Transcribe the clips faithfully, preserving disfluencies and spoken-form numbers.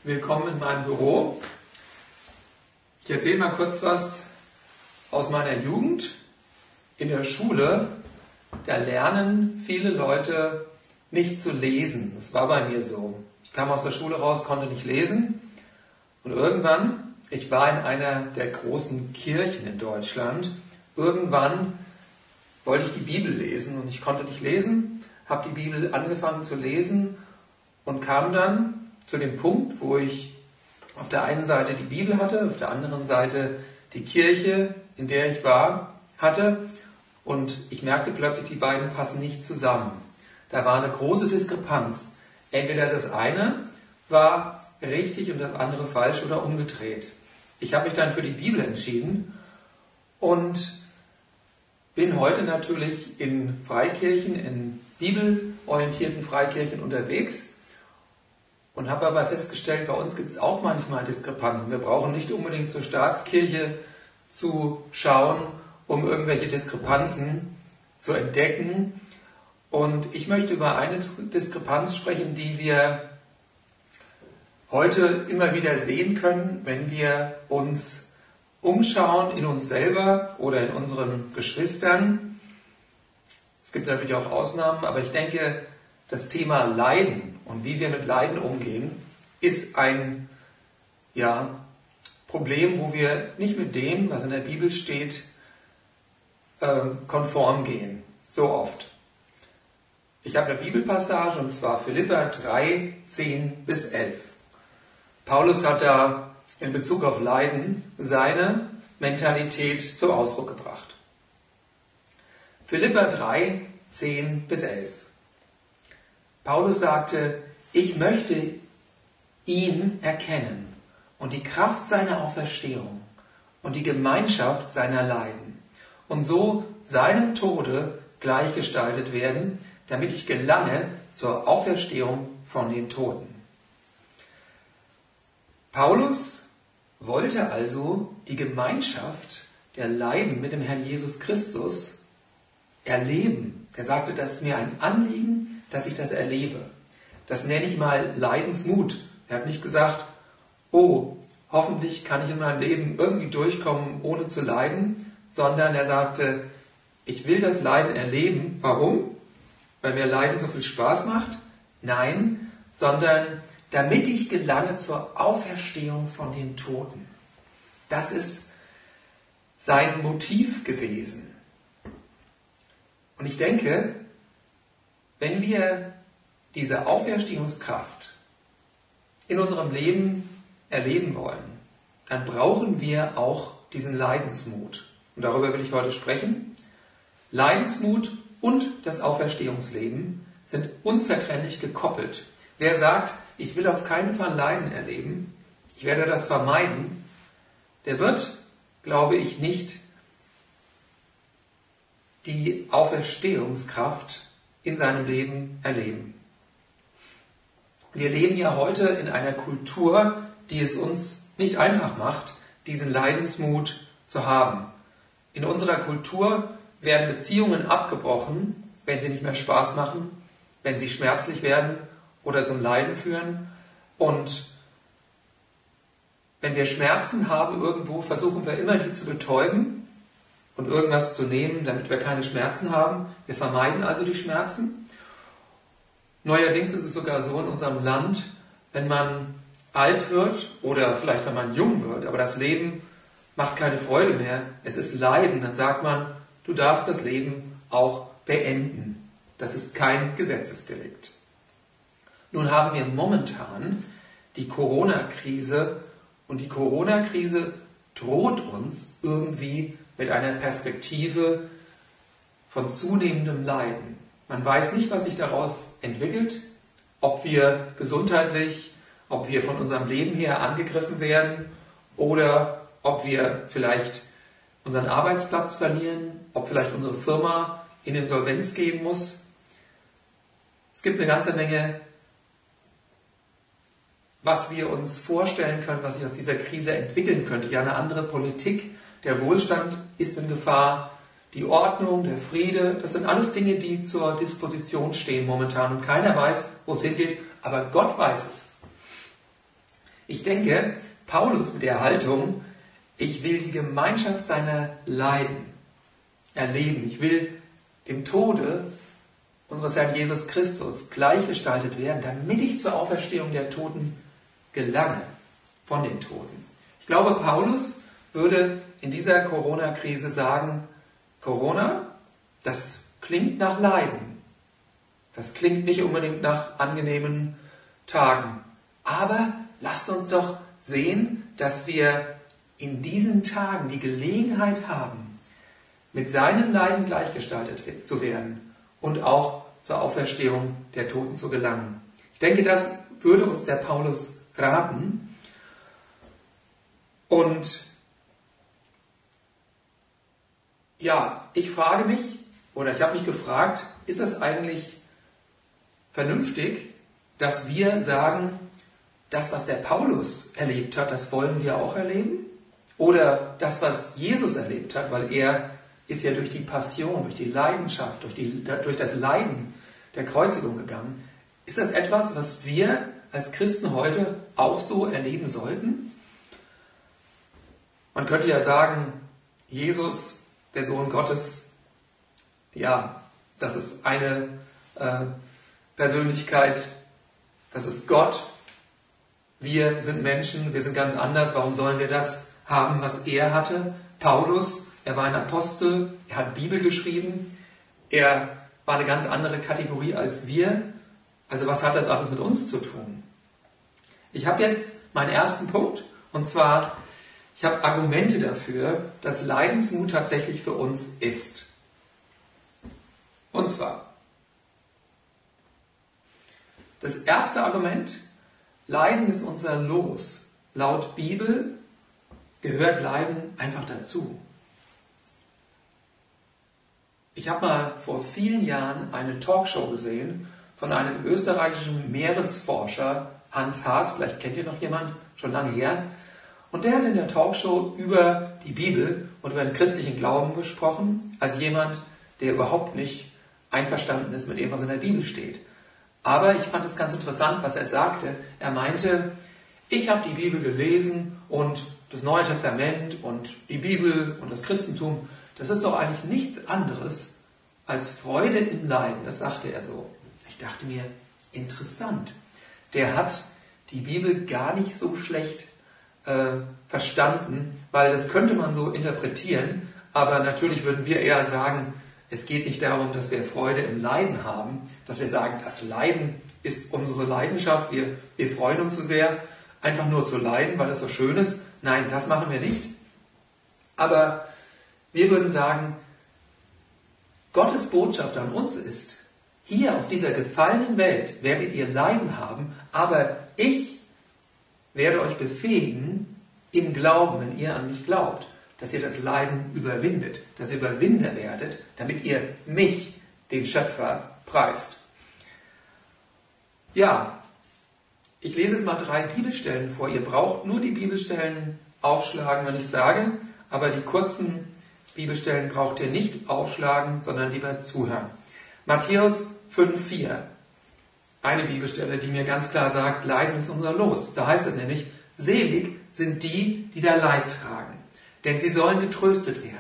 Willkommen in meinem Büro. Ich erzähle mal kurz was aus meiner Jugend. In der Schule, da lernen viele Leute nicht zu lesen. Das war bei mir so. Ich kam aus der Schule raus, konnte nicht lesen. Und irgendwann, ich war in einer der großen Kirchen in Deutschland, irgendwann wollte ich die Bibel lesen und ich konnte nicht lesen, habe die Bibel angefangen zu lesen und kam dann zu dem Punkt, wo ich auf der einen Seite die Bibel hatte, auf der anderen Seite die Kirche, in der ich war, hatte und ich merkte plötzlich, die beiden passen nicht zusammen. Da war eine große Diskrepanz. Entweder das eine war richtig und das andere falsch oder umgedreht. Ich habe mich dann für die Bibel entschieden und bin heute natürlich in Freikirchen, in bibelorientierten Freikirchen unterwegs und habe aber festgestellt, bei uns gibt es auch manchmal Diskrepanzen. Wir brauchen nicht unbedingt zur Staatskirche zu schauen, um irgendwelche Diskrepanzen zu entdecken. Und ich möchte über eine Diskrepanz sprechen, die wir heute immer wieder sehen können, wenn wir uns umschauen in uns selber oder in unseren Geschwistern. Es gibt natürlich auch Ausnahmen, aber ich denke, das Thema Leiden und wie wir mit Leiden umgehen, ist ein ja, Problem, wo wir nicht mit dem, was in der Bibel steht, äh, konform gehen. So oft. Ich habe eine Bibelpassage, und zwar Philipper drei, zehn bis elf. Paulus hat da in Bezug auf Leiden seine Mentalität zum Ausdruck gebracht. Philipper drei, zehn bis elf. Paulus sagte, ich möchte ihn erkennen und die Kraft seiner Auferstehung und die Gemeinschaft seiner Leiden und so seinem Tode gleichgestaltet werden, damit ich gelange zur Auferstehung von den Toten. Paulus wollte also die Gemeinschaft der Leiden mit dem Herrn Jesus Christus erleben. Er sagte, das ist mir ein Anliegen, dass ich das erlebe. Das nenne ich mal Leidensmut. Er hat nicht gesagt, oh, hoffentlich kann ich in meinem Leben irgendwie durchkommen, ohne zu leiden, sondern er sagte, ich will das Leiden erleben. Warum? Weil mir Leiden so viel Spaß macht? Nein, sondern damit ich gelange zur Auferstehung von den Toten. Das ist sein Motiv gewesen. Und ich denke, wenn wir diese Auferstehungskraft in unserem Leben erleben wollen, dann brauchen wir auch diesen Leidensmut. Und darüber will ich heute sprechen. Leidensmut und das Auferstehungsleben sind unzertrennlich gekoppelt. Wer sagt, ich will auf keinen Fall Leiden erleben, ich werde das vermeiden, der wird, glaube ich, nicht die Auferstehungskraft in seinem Leben erleben. Wir leben ja heute in einer Kultur, die es uns nicht einfach macht, diesen Leidensmut zu haben. In unserer Kultur werden Beziehungen abgebrochen, wenn sie nicht mehr Spaß machen, wenn sie schmerzlich werden oder zum Leiden führen. Und wenn wir Schmerzen haben irgendwo, versuchen wir immer, die zu betäuben und irgendwas zu nehmen, damit wir keine Schmerzen haben. Wir vermeiden also die Schmerzen. Neuerdings ist es sogar so in unserem Land, wenn man alt wird oder vielleicht wenn man jung wird, aber das Leben macht keine Freude mehr, es ist Leiden, dann sagt man, du darfst das Leben auch beenden. Das ist kein Gesetzesdelikt. Nun haben wir momentan die Corona-Krise und die Corona-Krise droht uns irgendwie mit einer Perspektive von zunehmendem Leiden. Man weiß nicht, was sich daraus entwickelt, ob wir gesundheitlich, ob wir von unserem Leben her angegriffen werden oder ob wir vielleicht unseren Arbeitsplatz verlieren, ob vielleicht unsere Firma in Insolvenz gehen muss. Es gibt eine ganze Menge, was wir uns vorstellen können, was sich aus dieser Krise entwickeln könnte. Ja, eine andere Politik, der Wohlstand ist in Gefahr, die Ordnung, der Friede, das sind alles Dinge, die zur Disposition stehen momentan und keiner weiß, wo es hingeht, aber Gott weiß es. Ich denke, Paulus mit der Haltung, ich will die Gemeinschaft seiner Leiden erleben. Ich will dem Tode unseres Herrn Jesus Christus gleichgestaltet werden, damit ich zur Auferstehung der Toten gelange, von den Toten. Ich glaube, Paulus würde in dieser Corona-Krise sagen, Corona, das klingt nach Leiden. Das klingt nicht unbedingt nach angenehmen Tagen. Aber lasst uns doch sehen, dass wir in diesen Tagen die Gelegenheit haben, mit seinen Leiden gleichgestaltet zu werden und auch zur Auferstehung der Toten zu gelangen. Ich denke, das würde uns der Paulus raten. Und ja, ich frage mich, oder ich habe mich gefragt, ist das eigentlich vernünftig, dass wir sagen, das, was der Paulus erlebt hat, das wollen wir auch erleben? Oder das, was Jesus erlebt hat, weil er ist ja durch die Passion, durch die Leidenschaft, durch, die, durch das Leiden der Kreuzigung gegangen. Ist das etwas, was wir als Christen heute auch so erleben sollten? Man könnte ja sagen, Jesus, der Sohn Gottes, ja, das ist eine äh, Persönlichkeit, das ist Gott. Wir sind Menschen, wir sind ganz anders. Warum sollen wir das haben, was er hatte? Paulus, er war ein Apostel, er hat Bibel geschrieben, er war eine ganz andere Kategorie als wir. Also was hat das alles mit uns zu tun? Ich habe jetzt meinen ersten Punkt, und zwar, ich habe Argumente dafür, dass Leidensmut tatsächlich für uns ist. Und zwar, das erste Argument, Leiden ist unser Los. Laut Bibel gehört Leiden einfach dazu. Ich habe mal vor vielen Jahren eine Talkshow gesehen von einem österreichischen Meeresforscher, Hans Haas, vielleicht kennt ihr noch jemand, schon lange her. Und der hat in der Talkshow über die Bibel und über den christlichen Glauben gesprochen, als jemand, der überhaupt nicht einverstanden ist mit dem, was in der Bibel steht. Aber ich fand es ganz interessant, was er sagte. Er meinte, ich habe die Bibel gelesen und das Neue Testament und die Bibel und das Christentum, das ist doch eigentlich nichts anderes als Freude im Leiden. Das sagte er so. Ich dachte mir, interessant. Der hat die Bibel gar nicht so schlecht äh, verstanden, weil das könnte man so interpretieren, aber natürlich würden wir eher sagen, es geht nicht darum, dass wir Freude im Leiden haben, dass wir sagen, das Leiden ist unsere Leidenschaft, wir, wir freuen uns so sehr, einfach nur zu leiden, weil das so schön ist. Nein, das machen wir nicht. Aber wir würden sagen, Gottes Botschaft an uns ist, hier auf dieser gefallenen Welt werdet ihr Leiden haben, aber ich werde euch befähigen, im Glauben, wenn ihr an mich glaubt, dass ihr das Leiden überwindet, dass ihr Überwinder werdet, damit ihr mich, den Schöpfer, preist. Ja, ich lese jetzt mal drei Bibelstellen vor. Ihr braucht nur die Bibelstellen aufschlagen, wenn ich sage, aber die kurzen Bibelstellen braucht ihr nicht aufschlagen, sondern lieber zuhören. Matthäus fünf vier. Eine Bibelstelle, die mir ganz klar sagt, Leiden ist unser Los. Da heißt es nämlich, selig sind die, die da Leid tragen, denn sie sollen getröstet werden.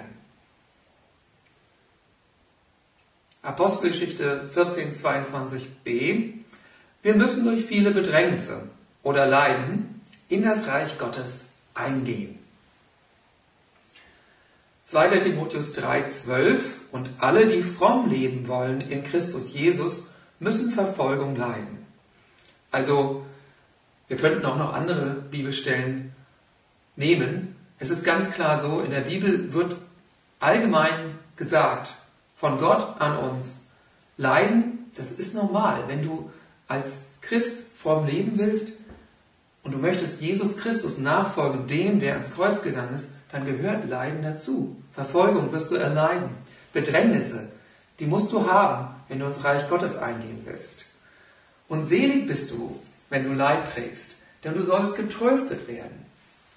Apostelgeschichte vierzehn zweiundzwanzig b. Wir müssen durch viele Bedrängnisse oder Leiden in das Reich Gottes eingehen. zweiter Timotheus drei zwölf. Und alle, die fromm leben wollen in Christus Jesus, müssen Verfolgung leiden. Also, wir könnten auch noch andere Bibelstellen nehmen. Es ist ganz klar so, in der Bibel wird allgemein gesagt, von Gott an uns, Leiden, das ist normal. Wenn du als Christ fromm leben willst und du möchtest Jesus Christus nachfolgen, dem, der ans Kreuz gegangen ist, dann gehört Leiden dazu. Verfolgung wirst du erleiden. Bedrängnisse, die musst du haben, wenn du ins Reich Gottes eingehen willst. Und selig bist du, wenn du Leid trägst, denn du sollst getröstet werden.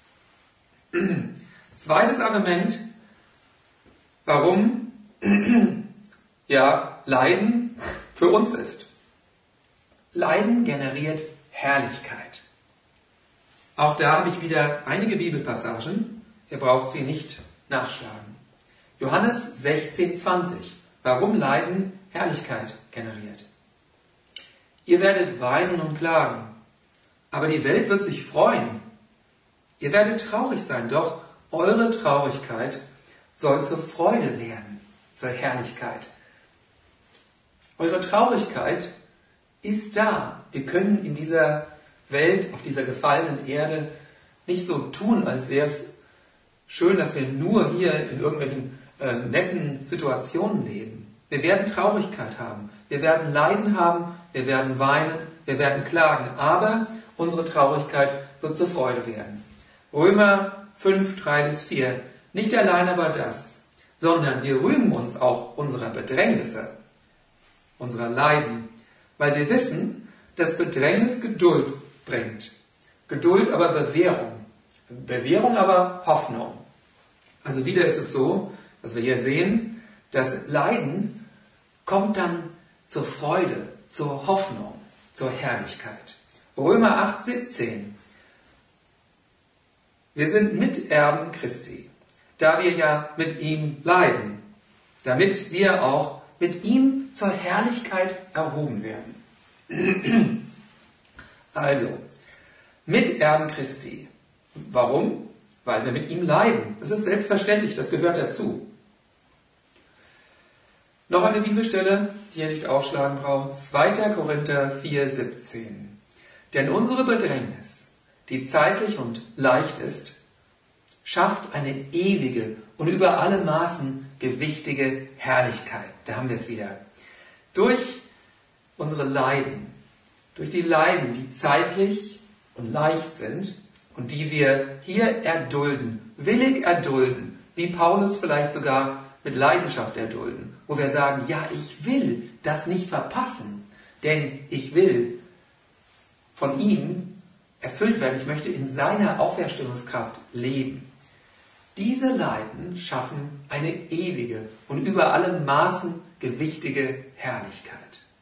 Zweites Argument, warum ja, Leiden für uns ist. Leiden generiert Herrlichkeit. Auch da habe ich wieder einige Bibelpassagen. Ihr braucht sie nicht nachschlagen. Johannes sechzehn, zwanzig. Warum Leiden Herrlichkeit generiert. Ihr werdet weinen und klagen, aber die Welt wird sich freuen. Ihr werdet traurig sein, doch eure Traurigkeit soll zur Freude werden, zur Herrlichkeit. Eure Traurigkeit ist da. Wir können in dieser Welt, auf dieser gefallenen Erde, nicht so tun, als wäre es schön, dass wir nur hier in irgendwelchen äh, netten Situationen leben. Wir werden Traurigkeit haben, wir werden Leiden haben, wir werden weinen, wir werden klagen, aber unsere Traurigkeit wird zur Freude werden. Römer fünf, drei bis vier. Nicht allein aber das, sondern wir rühmen uns auch unserer Bedrängnisse, unserer Leiden, weil wir wissen, dass Bedrängnis Geduld bringt. Geduld aber Bewährung. Bewährung aber Hoffnung. Also wieder ist es so, dass wir hier sehen, dass Leiden kommt dann zur Freude, zur Hoffnung, zur Herrlichkeit. Römer acht, siebzehn. Wir sind Miterben Christi, da wir ja mit ihm leiden, damit wir auch mit ihm zur Herrlichkeit erhoben werden. Also, Miterben Christi. Warum? Weil wir mit ihm leiden. Das ist selbstverständlich, das gehört dazu. Noch eine Bibelstelle, die ihr nicht aufschlagen braucht. zweiter Korinther vier, siebzehn. Denn unsere Bedrängnis, die zeitlich und leicht ist, schafft eine ewige und über alle Maßen gewichtige Herrlichkeit. Da haben wir es wieder. Durch unsere Leiden, durch die Leiden, die zeitlich und leicht sind und die wir hier erdulden, willig erdulden, wie Paulus vielleicht sogar mit Leidenschaft erdulden, wo wir sagen, ja, ich will das nicht verpassen, denn ich will von ihm erfüllt werden, ich möchte in seiner Auferstehungskraft leben. Diese Leiden schaffen eine ewige und über alle Maßen gewichtige Herrlichkeit.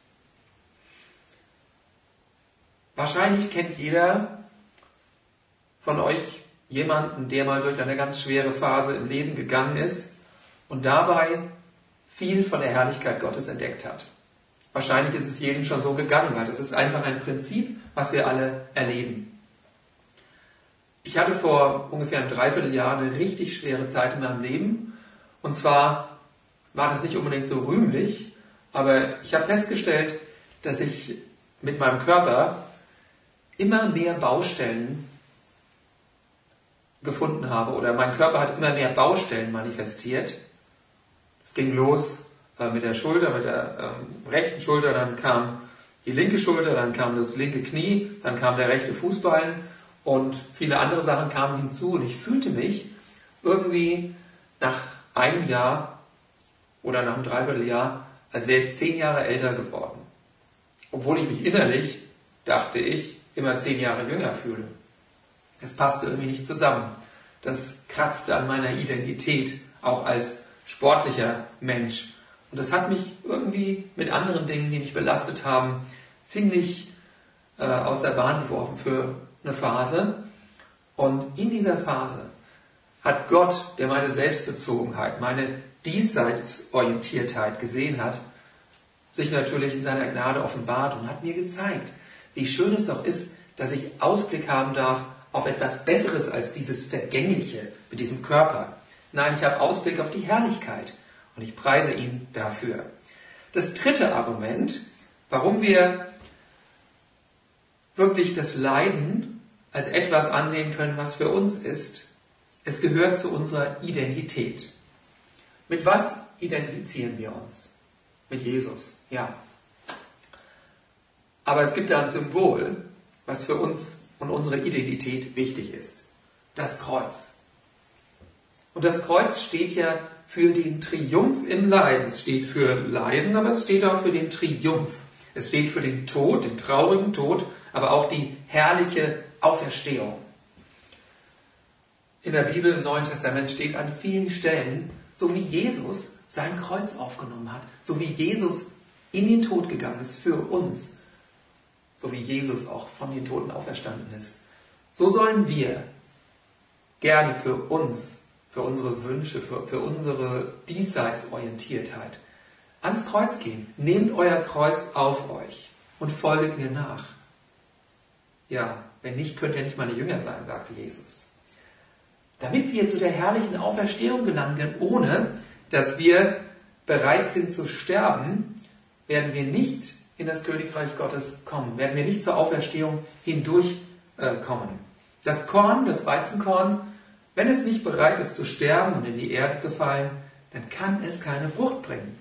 Wahrscheinlich kennt jeder von euch jemanden, der mal durch eine ganz schwere Phase im Leben gegangen ist und dabei viel von der Herrlichkeit Gottes entdeckt hat. Wahrscheinlich ist es jedem schon so gegangen, weil das ist einfach ein Prinzip, was wir alle erleben. Ich hatte vor ungefähr einem Dreivierteljahr eine richtig schwere Zeit in meinem Leben. Und zwar war das nicht unbedingt so rühmlich, aber ich habe festgestellt, dass ich mit meinem Körper immer mehr Baustellen gefunden habe oder mein Körper hat immer mehr Baustellen manifestiert. Es ging los äh, mit der Schulter, mit der ähm, rechten Schulter, dann kam die linke Schulter, dann kam das linke Knie, dann kam der rechte Fußballen und viele andere Sachen kamen hinzu und ich fühlte mich irgendwie nach einem Jahr oder nach einem Dreivierteljahr, als wäre ich zehn Jahre älter geworden. Obwohl ich mich innerlich, dachte ich, immer zehn Jahre jünger fühle. Das passte irgendwie nicht zusammen. Das kratzte an meiner Identität, auch als sportlicher Mensch. Und das hat mich irgendwie mit anderen Dingen, die mich belastet haben, ziemlich äh, aus der Bahn geworfen für eine Phase. Und in dieser Phase hat Gott, der meine Selbstbezogenheit, meine Diesseitsorientiertheit gesehen hat, sich natürlich in seiner Gnade offenbart und hat mir gezeigt, wie schön es doch ist, dass ich Ausblick haben darf auf etwas Besseres als dieses Vergängliche mit diesem Körper. Nein, ich habe Ausblick auf die Herrlichkeit und ich preise ihn dafür. Das dritte Argument, warum wir wirklich das Leiden als etwas ansehen können, was für uns ist, es gehört zu unserer Identität. Mit was identifizieren wir uns? Mit Jesus, ja. Aber es gibt da ein Symbol, was für uns und unsere Identität wichtig ist. Das Kreuz. Und das Kreuz steht ja für den Triumph im Leiden. Es steht für Leiden, aber es steht auch für den Triumph. Es steht für den Tod, den traurigen Tod, aber auch die herrliche Auferstehung. In der Bibel im Neuen Testament steht an vielen Stellen, so wie Jesus sein Kreuz aufgenommen hat, so wie Jesus in den Tod gegangen ist für uns, so wie Jesus auch von den Toten auferstanden ist, so sollen wir gerne für uns, für unsere Wünsche, für, für unsere Diesseitsorientiertheit ans Kreuz gehen. Nehmt euer Kreuz auf euch und folget mir nach. Ja, wenn nicht, könnt ihr nicht meine Jünger sein, sagte Jesus. Damit wir zu der herrlichen Auferstehung gelangen, denn ohne, dass wir bereit sind zu sterben, werden wir nicht in das Königreich Gottes kommen, werden wir nicht zur Auferstehung hindurch äh, kommen. Das Korn, das Weizenkorn, wenn es nicht bereit ist zu sterben und in die Erde zu fallen, dann kann es keine Frucht bringen.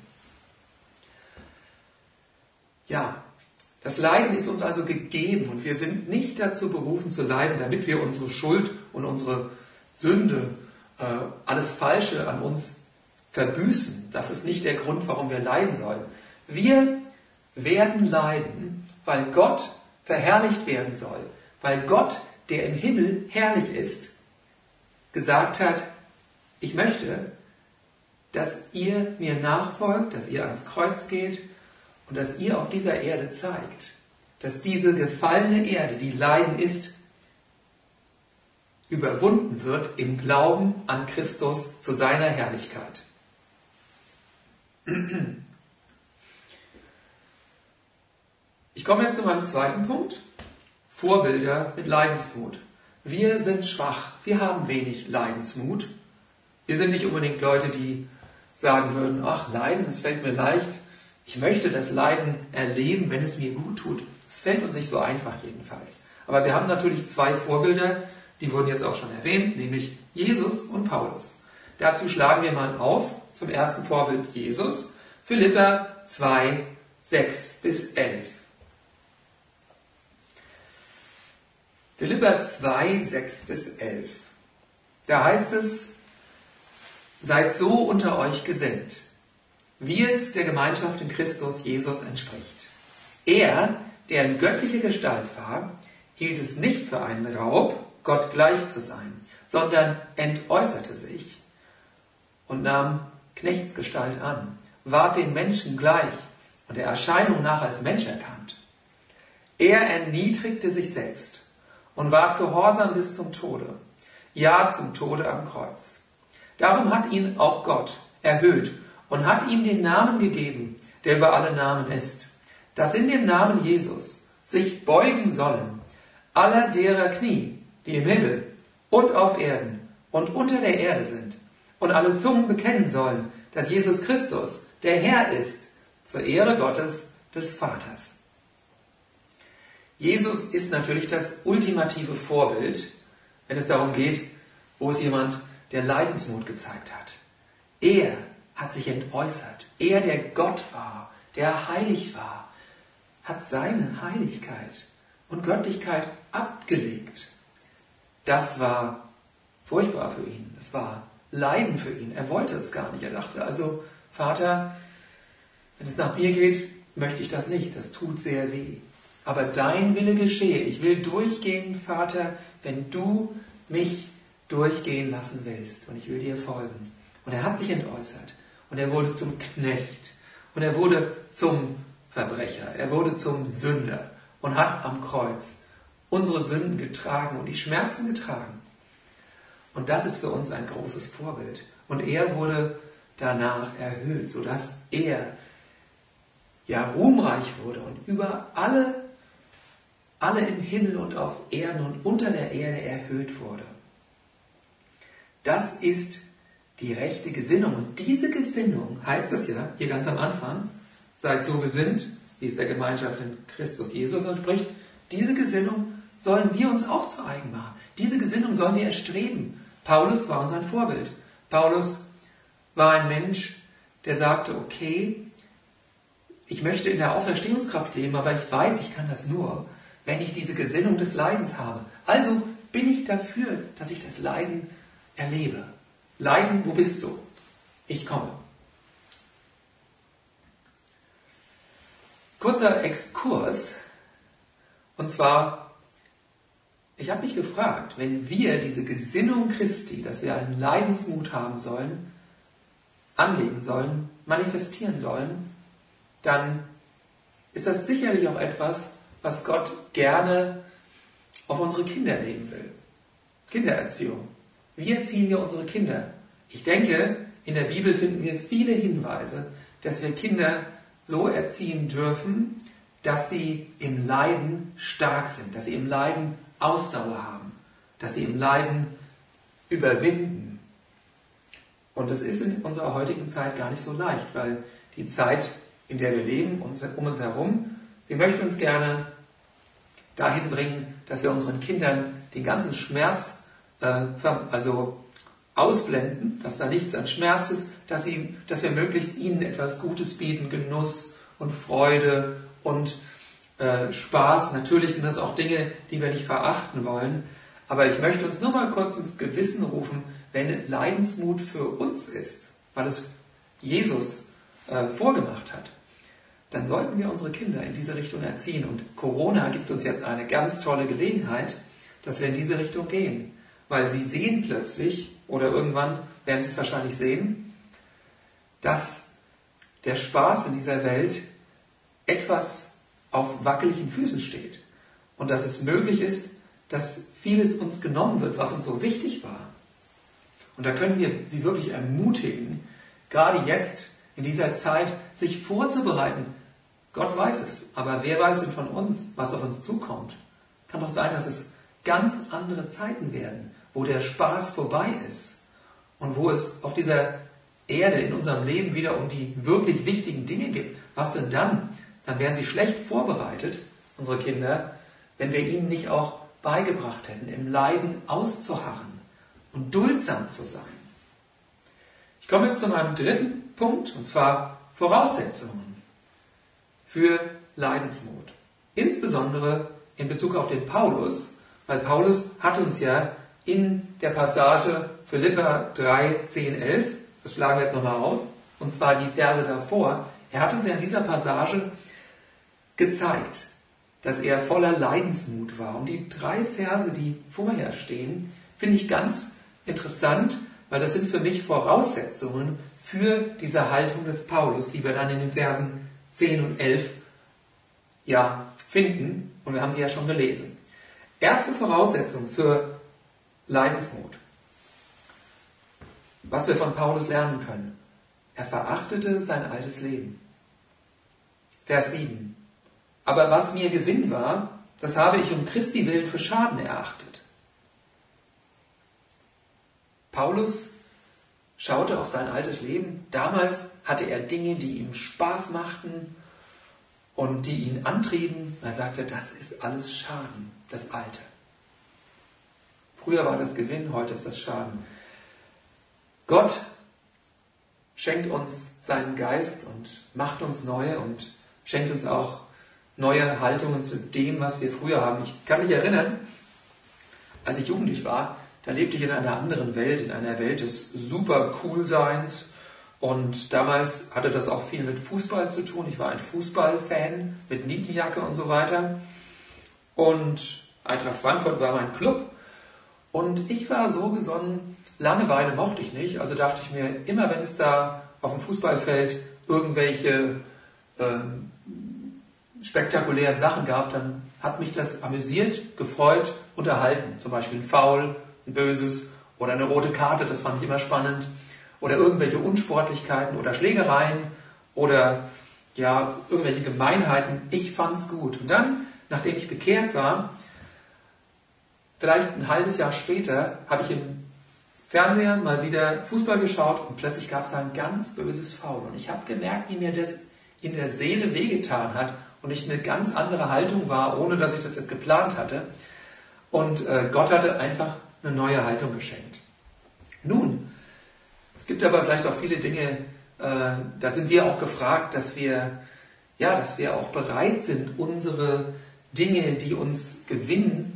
Ja, das Leiden ist uns also gegeben und wir sind nicht dazu berufen zu leiden, damit wir unsere Schuld und unsere Sünde, äh, alles Falsche an uns verbüßen. Das ist nicht der Grund, warum wir leiden sollen. Wir werden leiden, weil Gott verherrlicht werden soll, weil Gott, der im Himmel herrlich ist, gesagt hat, ich möchte, dass ihr mir nachfolgt, dass ihr ans Kreuz geht und dass ihr auf dieser Erde zeigt, dass diese gefallene Erde, die Leiden ist, überwunden wird im Glauben an Christus zu seiner Herrlichkeit. Ich komme jetzt zu meinem zweiten Punkt. Vorbilder mit Leidensmut. Wir sind schwach, wir haben wenig Leidensmut. Wir sind nicht unbedingt Leute, die sagen würden, ach, Leiden, es fällt mir leicht. Ich möchte das Leiden erleben, wenn es mir gut tut. Es fällt uns nicht so einfach jedenfalls. Aber wir haben natürlich zwei Vorbilder, die wurden jetzt auch schon erwähnt, nämlich Jesus und Paulus. Dazu schlagen wir mal auf, zum ersten Vorbild Jesus, Philipper zwei, sechs bis elf. Philipper zwei, sechs bis elf. Da heißt es, seid so unter euch gesinnt, wie es der Gemeinschaft in Christus Jesus entspricht. Er, der in göttlicher Gestalt war, hielt es nicht für einen Raub, Gott gleich zu sein, sondern entäußerte sich und nahm Knechtsgestalt an, ward den Menschen gleich und der Erscheinung nach als Mensch erkannt. Er erniedrigte sich selbst und ward gehorsam bis zum Tode, ja zum Tode am Kreuz. Darum hat ihn auch Gott erhöht und hat ihm den Namen gegeben, der über alle Namen ist, dass in dem Namen Jesus sich beugen sollen aller derer Knie, die im Himmel und auf Erden und unter der Erde sind, und alle Zungen bekennen sollen, dass Jesus Christus der Herr ist, zur Ehre Gottes des Vaters. Jesus ist natürlich das ultimative Vorbild, wenn es darum geht, wo es jemand, der Leidensmut gezeigt hat. Er hat sich entäußert. Er, der Gott war, der heilig war, hat seine Heiligkeit und Göttlichkeit abgelegt. Das war furchtbar für ihn. Das war Leiden für ihn. Er wollte es gar nicht. Er dachte also, Vater, wenn es nach mir geht, möchte ich das nicht. Das tut sehr weh. Aber dein Wille geschehe. Ich will durchgehen, Vater, wenn du mich durchgehen lassen willst. Und ich will dir folgen. Und er hat sich entäußert. Und er wurde zum Knecht. Und er wurde zum Verbrecher. Er wurde zum Sünder. Und hat am Kreuz unsere Sünden getragen und die Schmerzen getragen. Und das ist für uns ein großes Vorbild. Und er wurde danach erhöht, sodass er ja ruhmreich wurde und über alle, alle im Himmel und auf Erden und unter der Erde erhöht wurde. Das ist die rechte Gesinnung. Und diese Gesinnung, heißt es ja hier ganz am Anfang, seid so gesinnt, wie es der Gemeinschaft in Christus Jesus entspricht, diese Gesinnung sollen wir uns auch zu eigen machen. Diese Gesinnung sollen wir erstreben. Paulus war uns ein Vorbild. Paulus war ein Mensch, der sagte, okay, ich möchte in der Auferstehungskraft leben, aber ich weiß, ich kann das nur, wenn ich diese Gesinnung des Leidens habe. Also bin ich dafür, dass ich das Leiden erlebe. Leiden, wo bist du? Ich komme. Kurzer Exkurs, und zwar, ich habe mich gefragt, wenn wir diese Gesinnung Christi, dass wir einen Leidensmut haben sollen, anlegen sollen, manifestieren sollen, dann ist das sicherlich auch etwas, was Gott gerne auf unsere Kinder legen will. Kindererziehung. Wie erziehen wir unsere Kinder? Ich denke, in der Bibel finden wir viele Hinweise, dass wir Kinder so erziehen dürfen, dass sie im Leiden stark sind, dass sie im Leiden Ausdauer haben, dass sie im Leiden überwinden. Und das ist in unserer heutigen Zeit gar nicht so leicht, weil die Zeit, in der wir leben, um uns herum, sie möchte uns gerne dahin bringen, dass wir unseren Kindern den ganzen Schmerz äh, also ausblenden, dass da nichts an Schmerz ist, dass, sie, dass wir möglichst ihnen etwas Gutes bieten, Genuss und Freude und äh, Spaß. Natürlich sind das auch Dinge, die wir nicht verachten wollen, aber ich möchte uns nur mal kurz ins Gewissen rufen, wenn Leidensmut für uns ist, weil es Jesus äh, vorgemacht hat, dann sollten wir unsere Kinder in diese Richtung erziehen. Und Corona gibt uns jetzt eine ganz tolle Gelegenheit, dass wir in diese Richtung gehen. Weil sie sehen plötzlich, oder irgendwann werden sie es wahrscheinlich sehen, dass der Spaß in dieser Welt etwas auf wackeligen Füßen steht. Und dass es möglich ist, dass vieles uns genommen wird, was uns so wichtig war. Und da können wir sie wirklich ermutigen, gerade jetzt in dieser Zeit sich vorzubereiten. Gott weiß es, aber wer weiß denn von uns, was auf uns zukommt? Kann doch sein, dass es ganz andere Zeiten werden, wo der Spaß vorbei ist und wo es auf dieser Erde in unserem Leben wieder um die wirklich wichtigen Dinge geht. Was denn dann? Dann wären sie schlecht vorbereitet, unsere Kinder, wenn wir ihnen nicht auch beigebracht hätten, im Leiden auszuharren und duldsam zu sein. Ich komme jetzt zu meinem dritten Punkt, und zwar Voraussetzungen für Leidensmut. Insbesondere in Bezug auf den Paulus, weil Paulus hat uns ja in der Passage Philipper drei, zehn, elf, das schlagen wir jetzt nochmal auf, und zwar die Verse davor, er hat uns ja in dieser Passage gezeigt, dass er voller Leidensmut war. Und die drei Verse, die vorher stehen, finde ich ganz interessant, weil das sind für mich Voraussetzungen für diese Haltung des Paulus, die wir dann in den Versen zehn und elf ja, finden. Und wir haben sie ja schon gelesen. Erste Voraussetzung für Leidensmut. Was wir von Paulus lernen können. Er verachtete sein altes Leben. Vers sieben. Aber was mir Gewinn war, das habe ich um Christi willen für Schaden erachtet. Paulus schaute auf sein altes Leben. Damals hatte er Dinge, die ihm Spaß machten und die ihn antrieben. Er sagte, das ist alles Schaden, das Alte. Früher war das Gewinn, heute ist das Schaden. Gott schenkt uns seinen Geist und macht uns neu und schenkt uns auch neue Haltungen zu dem, was wir früher haben. Ich kann mich erinnern, als ich jugendlich war, da lebte ich in einer anderen Welt, in einer Welt des Super-Cool-Seins. Und damals hatte das auch viel mit Fußball zu tun. Ich war ein Fußballfan mit Nietenjacke und so weiter. Und Eintracht Frankfurt war mein Club. Und ich war so gesonnen, Langeweile mochte ich nicht. Also dachte ich mir, immer wenn es da auf dem Fußballfeld irgendwelche ähm, spektakulären Sachen gab, dann hat mich das amüsiert, gefreut, unterhalten. Zum Beispiel ein Foul, ein böses oder eine rote Karte, das fand ich immer spannend. Oder irgendwelche Unsportlichkeiten oder Schlägereien oder ja, irgendwelche Gemeinheiten. Ich fand's gut. Und dann, nachdem ich bekehrt war, vielleicht ein halbes Jahr später, habe ich im Fernseher mal wieder Fußball geschaut und plötzlich gab es ein ganz böses Foul. Und ich habe gemerkt, wie mir das in der Seele wehgetan hat und ich eine ganz andere Haltung war, ohne dass ich das jetzt geplant hatte. Und äh, Gott hatte einfach eine neue Haltung geschenkt. Nun, es gibt aber vielleicht auch viele Dinge, äh, da sind wir auch gefragt, dass wir, ja, dass wir auch bereit sind, unsere Dinge, die uns gewinnen,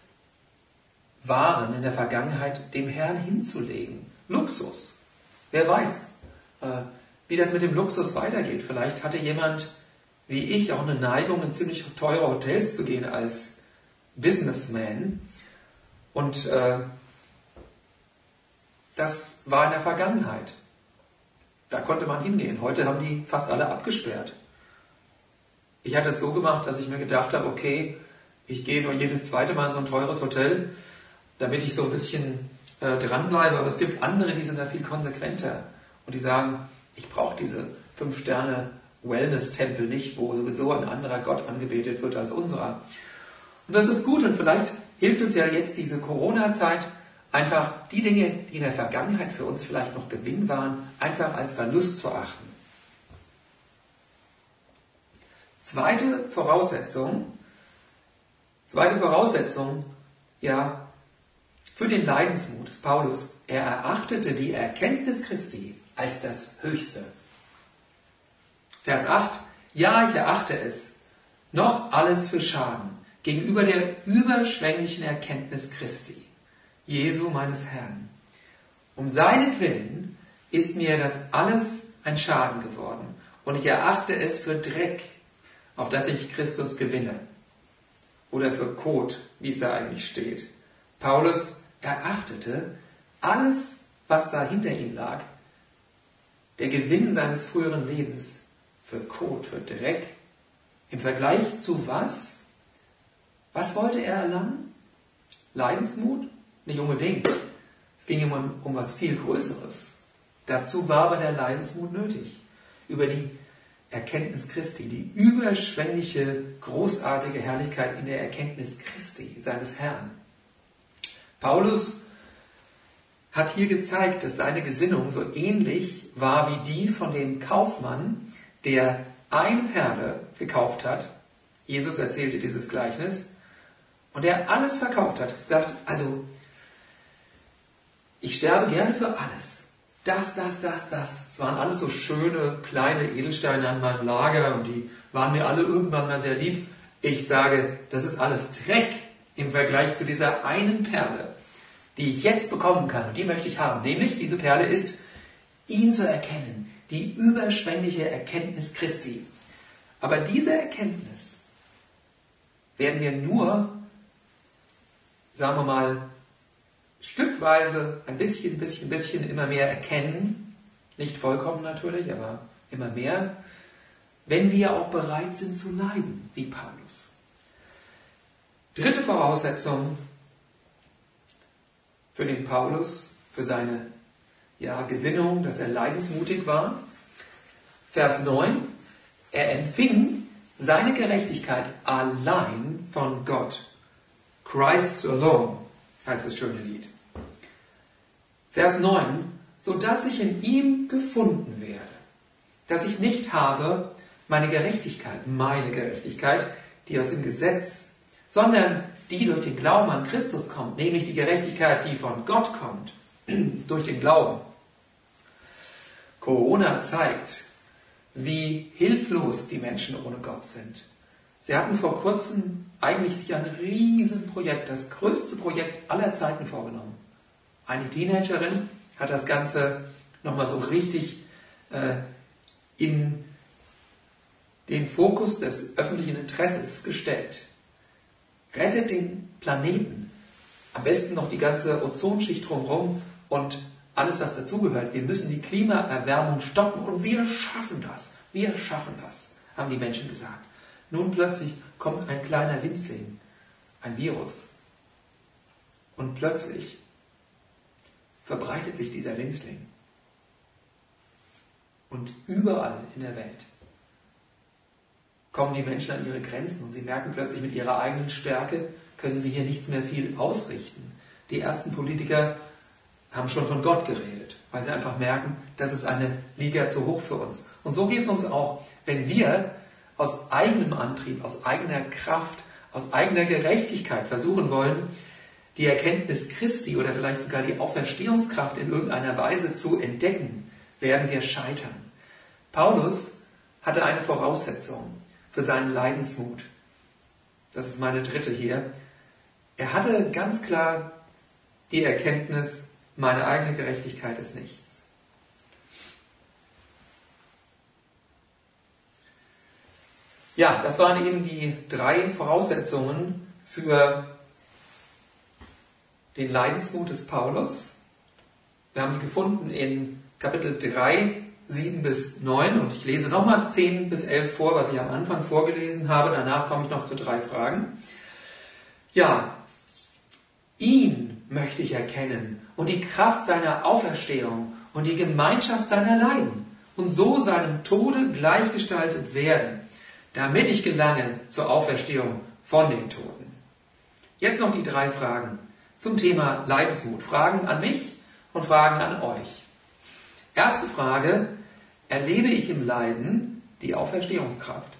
waren in der Vergangenheit, dem Herrn hinzulegen. Luxus. Wer weiß, äh, wie das mit dem Luxus weitergeht. Vielleicht hatte jemand, wie ich, auch eine Neigung, in ziemlich teure Hotels zu gehen als Businessman. Und äh, das war in der Vergangenheit. Da konnte man hingehen. Heute haben die fast alle abgesperrt. Ich hatte es so gemacht, dass ich mir gedacht habe, okay, ich gehe nur jedes zweite Mal in so ein teures Hotel, damit ich so ein bisschen äh, dranbleibe. Aber es gibt andere, die sind da viel konsequenter und die sagen, ich brauche diese fünf Sterne Wellness-Tempel nicht, wo sowieso ein anderer Gott angebetet wird als unserer. Und das ist gut und vielleicht hilft uns ja jetzt diese Corona-Zeit, einfach die Dinge, die in der Vergangenheit für uns vielleicht noch Gewinn waren, einfach als Verlust zu achten. Zweite Voraussetzung, zweite Voraussetzung, ja, für den Leidensmut des Paulus. Er erachtete die Erkenntnis Christi als das Höchste. Vers acht. Ja, ich erachte es, noch alles für Schaden, gegenüber der überschwänglichen Erkenntnis Christi, Jesu meines Herrn. Um seinetwillen ist mir das alles ein Schaden geworden und ich erachte es für Dreck, auf das ich Christus gewinne. Oder für Kot, wie es da eigentlich steht. Paulus erachtete alles, was da hinter ihm lag, der Gewinn seines früheren Lebens, für Kot, für Dreck. Im Vergleich zu was? Was wollte er erlangen? Leidensmut? Nicht unbedingt. Es ging ihm um, um was viel Größeres. Dazu war aber der Leidensmut nötig. Über die Erkenntnis Christi, die überschwängliche, großartige Herrlichkeit in der Erkenntnis Christi, seines Herrn. Paulus hat hier gezeigt, dass seine Gesinnung so ähnlich war wie die von dem Kaufmann, der eine Perle gekauft hat. Jesus erzählte dieses Gleichnis. Und der alles verkauft hat. Er sagt, also, ich sterbe gerne für alles. Das, das, das, das. Es waren alles so schöne, kleine Edelsteine an meinem Lager und die waren mir alle irgendwann mal sehr lieb. Ich sage, das ist alles Dreck im Vergleich zu dieser einen Perle, die ich jetzt bekommen kann. Und die möchte ich haben. Nämlich, diese Perle ist, ihn zu erkennen. Die überschwängliche Erkenntnis Christi. Aber diese Erkenntnis werden wir nur, sagen wir mal, stückweise, ein bisschen, bisschen, bisschen immer mehr erkennen, nicht vollkommen natürlich, aber immer mehr, wenn wir auch bereit sind zu leiden, wie Paulus. Dritte Voraussetzung für den Paulus, für seine ja, Gesinnung, dass er leidensmutig war. Vers neun, er empfing seine Gerechtigkeit allein von Gott. Christ alone, heißt das schöne Lied. Vers neun, so dass ich in ihm gefunden werde, dass ich nicht habe meine Gerechtigkeit, meine Gerechtigkeit, die aus dem Gesetz, sondern die durch den Glauben an Christus kommt, nämlich die Gerechtigkeit, die von Gott kommt, durch den Glauben. Corona zeigt, wie hilflos die Menschen ohne Gott sind. Sie hatten vor kurzem eigentlich sich ein Riesenprojekt, das größte Projekt aller Zeiten vorgenommen. Eine Teenagerin hat das Ganze nochmal so richtig äh, in den Fokus des öffentlichen Interesses gestellt. Rettet den Planeten, am besten noch die ganze Ozonschicht drumherum und alles, was dazugehört. Wir müssen die Klimaerwärmung stoppen und wir schaffen das. Wir schaffen das, haben die Menschen gesagt. Nun plötzlich kommt ein kleiner Winzling, ein Virus. Und plötzlich verbreitet sich dieser Winzling. Und überall in der Welt kommen die Menschen an ihre Grenzen und sie merken plötzlich, mit ihrer eigenen Stärke können sie hier nichts mehr viel ausrichten. Die ersten Politiker haben schon von Gott geredet, weil sie einfach merken, das ist eine Liga zu hoch für uns. Und so geht es uns auch, wenn wir aus eigenem Antrieb, aus eigener Kraft, aus eigener Gerechtigkeit versuchen wollen, die Erkenntnis Christi oder vielleicht sogar die Auferstehungskraft in irgendeiner Weise zu entdecken, werden wir scheitern. Paulus hatte eine Voraussetzung für seinen Leidensmut. Das ist meine dritte hier. Er hatte ganz klar die Erkenntnis, meine eigene Gerechtigkeit ist nichts. Ja, das waren eben die drei Voraussetzungen für den Leidensmut des Paulus. Wir haben die gefunden in Kapitel drei, sieben bis neun und ich lese nochmal zehn bis elf vor, was ich am Anfang vorgelesen habe. Danach komme ich noch zu drei Fragen. Ja, ihn möchte ich erkennen und die Kraft seiner Auferstehung und die Gemeinschaft seiner Leiden und so seinem Tode gleichgestaltet werden, damit ich gelange zur Auferstehung von den Toten. Jetzt noch die drei Fragen zum Thema Leidensmut. Fragen an mich und Fragen an euch. Erste Frage: Erlebe ich im Leiden die Auferstehungskraft?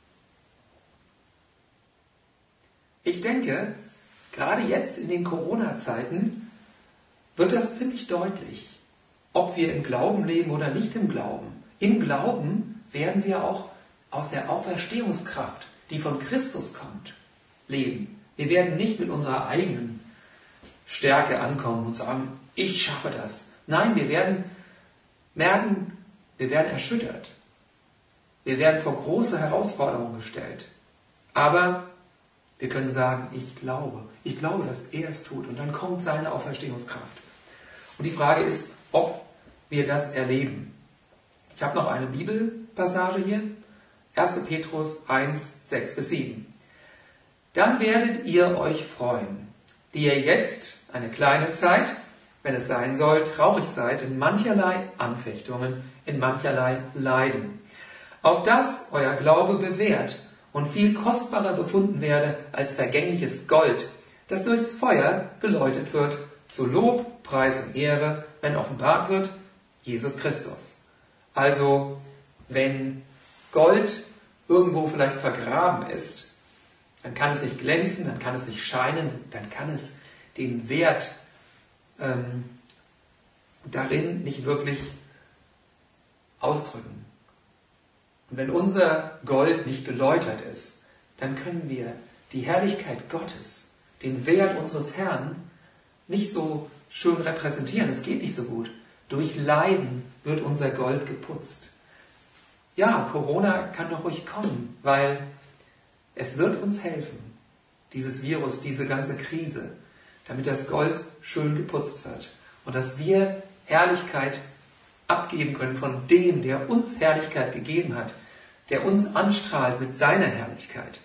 Ich denke, gerade jetzt in den Corona-Zeiten wird das ziemlich deutlich, ob wir im Glauben leben oder nicht im Glauben. Im Glauben werden wir auch aus der Auferstehungskraft, die von Christus kommt, leben. Wir werden nicht mit unserer eigenen Stärke ankommen und sagen, ich schaffe das. Nein, wir werden merken, wir werden erschüttert. Wir werden vor große Herausforderungen gestellt. Aber wir können sagen, ich glaube. Ich glaube, dass er es tut. Und dann kommt seine Auferstehungskraft. Und die Frage ist, ob wir das erleben. Ich habe noch eine Bibelpassage hier. erster Petrus eins, sechs bis sieben. Dann werdet ihr euch freuen, die ihr jetzt eine kleine Zeit, wenn es sein soll, traurig seid in mancherlei Anfechtungen, in mancherlei Leiden. Auf das euer Glaube bewährt und viel kostbarer befunden werde als vergängliches Gold, das durchs Feuer geläutet wird, zu Lob, Preis und Ehre, wenn offenbart wird, Jesus Christus. Also, wenn Gold irgendwo vielleicht vergraben ist, dann kann es nicht glänzen, dann kann es nicht scheinen, dann kann es den Wert ähm, darin nicht wirklich ausdrücken. Und wenn unser Gold nicht geläutert ist, dann können wir die Herrlichkeit Gottes, den Wert unseres Herrn, nicht so schön repräsentieren. Es geht nicht so gut. Durch Leiden wird unser Gold geputzt. Ja, Corona kann doch ruhig kommen, weil es wird uns helfen, dieses Virus, diese ganze Krise, damit das Gold schön geputzt wird und dass wir Herrlichkeit abgeben können von dem, der uns Herrlichkeit gegeben hat, der uns anstrahlt mit seiner Herrlichkeit.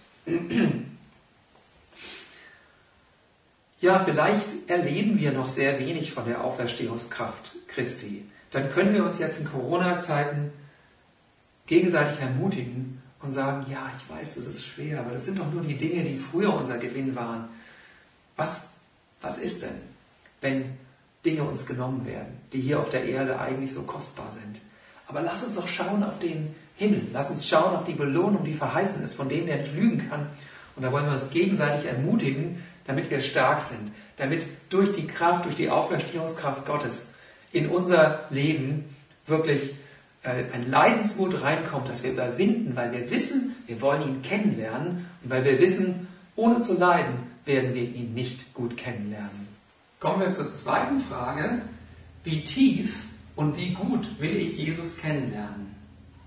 Ja, vielleicht erleben wir noch sehr wenig von der Auferstehungskraft Christi. Dann können wir uns jetzt in Corona-Zeiten gegenseitig ermutigen und sagen, ja, ich weiß, das ist schwer, aber das sind doch nur die Dinge, die früher unser Gewinn waren. Was, was ist denn, wenn Dinge uns genommen werden, die hier auf der Erde eigentlich so kostbar sind? Aber lass uns doch schauen auf den Himmel. Lass uns schauen auf die Belohnung, die verheißen ist, von dem, der nicht lügen kann. Und da wollen wir uns gegenseitig ermutigen, damit wir stark sind, damit durch die Kraft, durch die Auferstehungskraft Gottes in unser Leben wirklich äh, ein Leidensmut reinkommt, dass wir überwinden, weil wir wissen, wir wollen ihn kennenlernen und weil wir wissen, ohne zu leiden, werden wir ihn nicht gut kennenlernen. Kommen wir zur zweiten Frage. Wie tief und wie gut will ich Jesus kennenlernen?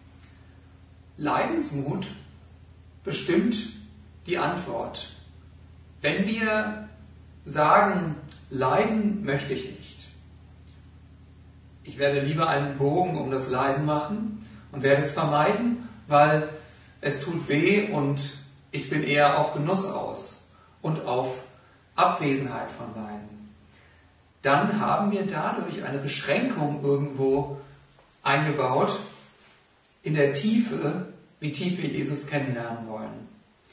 Leidensmut bestimmt die Antwort. Wenn wir sagen, leiden möchte ich nicht, ich werde lieber einen Bogen um das Leiden machen und werde es vermeiden, weil es tut weh und ich bin eher auf Genuss aus und auf Abwesenheit von Leiden, dann haben wir dadurch eine Beschränkung irgendwo eingebaut in der Tiefe, wie tief wir Jesus kennenlernen wollen.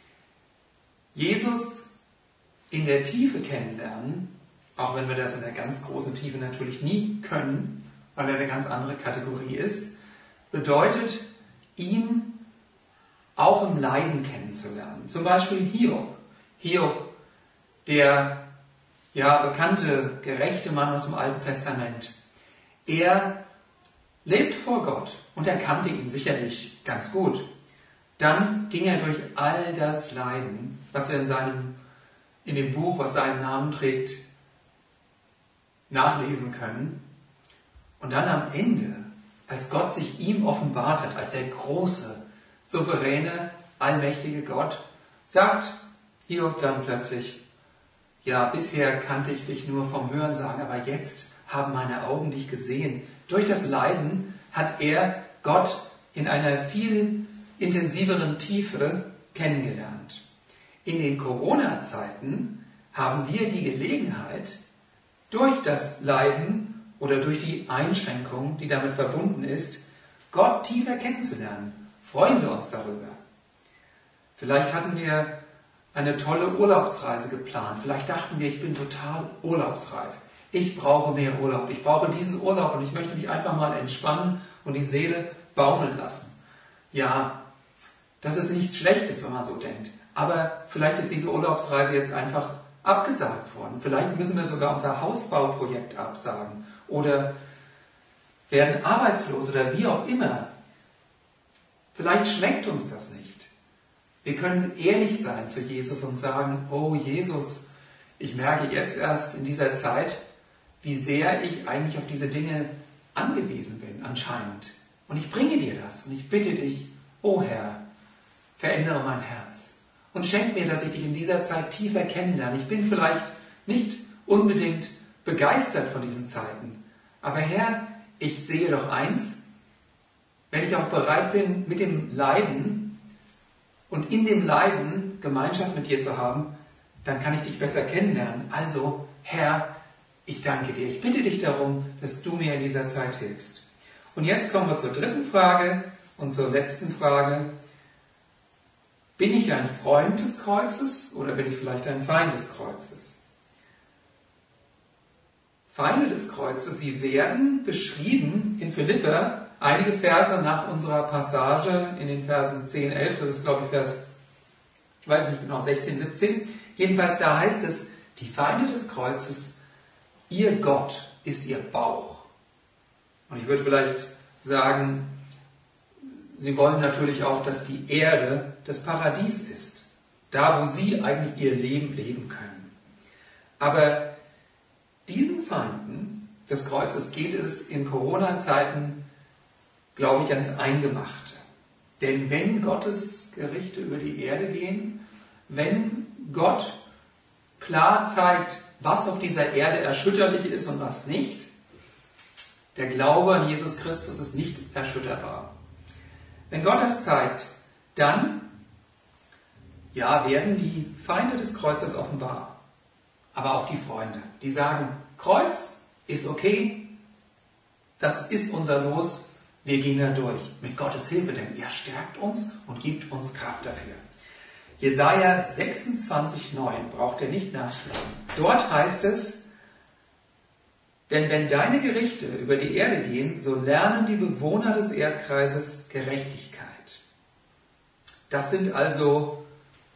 Jesus in der Tiefe kennenlernen, auch wenn wir das in der ganz großen Tiefe natürlich nie können, weil er eine ganz andere Kategorie ist, bedeutet, ihn auch im Leiden kennenzulernen. Zum Beispiel Hiob. Hiob, der ja bekannte, gerechte Mann aus dem Alten Testament. Er lebt vor Gott und er kannte ihn sicherlich ganz gut. Dann ging er durch all das Leiden, was wir in seinem in dem Buch, was seinen Namen trägt, nachlesen können. Und dann am Ende, als Gott sich ihm offenbart hat, als der große, souveräne, allmächtige Gott, sagt Hiob dann plötzlich, ja, bisher kannte ich dich nur vom Hörensagen, aber jetzt haben meine Augen dich gesehen. Durch das Leiden hat er Gott in einer viel intensiveren Tiefe kennengelernt. in den Corona-Zeiten haben wir die Gelegenheit, durch das Leiden oder durch die Einschränkung, die damit verbunden ist, Gott tiefer kennenzulernen. Freuen wir uns darüber. Vielleicht hatten wir eine tolle Urlaubsreise geplant. Vielleicht dachten wir, ich bin total urlaubsreif. Ich brauche mehr Urlaub. Ich brauche diesen Urlaub und ich möchte mich einfach mal entspannen und die Seele baumeln lassen. Ja, das ist nichts Schlechtes, wenn man so denkt. Aber vielleicht ist diese Urlaubsreise jetzt einfach abgesagt worden. Vielleicht müssen wir sogar unser Hausbauprojekt absagen oder werden arbeitslos oder wie auch immer. Vielleicht schmeckt uns das nicht. Wir können ehrlich sein zu Jesus und sagen, oh Jesus, ich merke jetzt erst in dieser Zeit, wie sehr ich eigentlich auf diese Dinge angewiesen bin, anscheinend. Und ich bringe dir das und ich bitte dich, oh Herr, verändere mein Herz und schenk mir, dass ich dich in dieser Zeit tiefer kennenlerne. Ich bin vielleicht nicht unbedingt begeistert von diesen Zeiten, aber Herr, ich sehe doch eins, wenn ich auch bereit bin, mit dem Leiden und in dem Leiden Gemeinschaft mit dir zu haben, dann kann ich dich besser kennenlernen. Also, Herr, ich danke dir. Ich bitte dich darum, dass du mir in dieser Zeit hilfst. Und jetzt kommen wir zur dritten Frage und zur letzten Frage. Bin ich ein Freund des Kreuzes oder bin ich vielleicht ein Feind des Kreuzes? Feinde des Kreuzes, sie werden beschrieben in Philipper, einige Verse nach unserer Passage in den Versen zehn, elf, das ist glaube ich Vers, ich weiß nicht genau, sechzehn, siebzehn. Jedenfalls da heißt es, die Feinde des Kreuzes, ihr Gott ist ihr Bauch. Und ich würde vielleicht sagen, sie wollen natürlich auch, dass die Erde das Paradies ist. Da, wo sie eigentlich ihr Leben leben können. Aber diesen Feinden des Kreuzes geht es in Corona-Zeiten, glaube ich, ans Eingemachte. Denn wenn Gottes Gerichte über die Erde gehen, wenn Gott klar zeigt, was auf dieser Erde erschütterlich ist und was nicht, der Glaube an Jesus Christus ist nicht erschütterbar. Wenn Gott das zeigt, dann ja, werden die Feinde des Kreuzes offenbar. Aber auch die Freunde, die sagen, Kreuz ist okay, das ist unser Los, wir gehen da durch. Mit Gottes Hilfe, denn er stärkt uns und gibt uns Kraft dafür. Jesaja sechsundzwanzig, neun braucht ihr nicht nachschlagen. Dort heißt es, denn wenn deine Gerichte über die Erde gehen, so lernen die Bewohner des Erdkreises Gerechtigkeit. Das sind also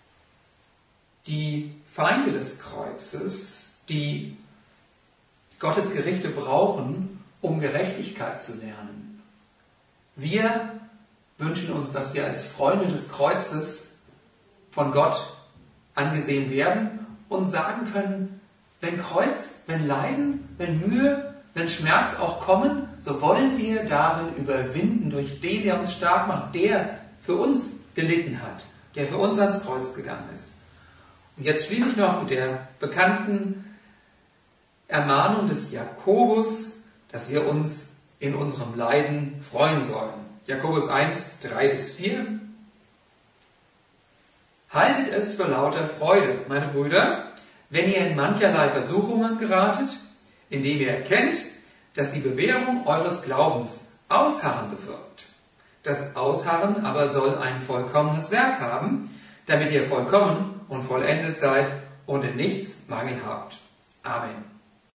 die Feinde des Kreuzes, die Gottes Gerichte brauchen, um Gerechtigkeit zu lernen. Wir wünschen uns, dass wir als Freunde des Kreuzes von Gott angesehen werden und sagen können, wenn Kreuz, wenn Leiden, wenn Mühe, wenn Schmerz auch kommen, so wollen wir darin überwinden durch den, der uns stark macht, der für uns gelitten hat, der für uns ans Kreuz gegangen ist. Und jetzt schließe ich noch mit der bekannten Ermahnung des Jakobus, dass wir uns in unserem Leiden freuen sollen. Jakobus eins, drei bis vier. Haltet es für lauter Freude, meine Brüder, wenn ihr in mancherlei Versuchungen geratet, indem ihr erkennt, dass die Bewährung eures Glaubens Ausharren bewirkt. Das Ausharren aber soll ein vollkommenes Werk haben, damit ihr vollkommen und vollendet seid und in nichts Mangel habt. Amen.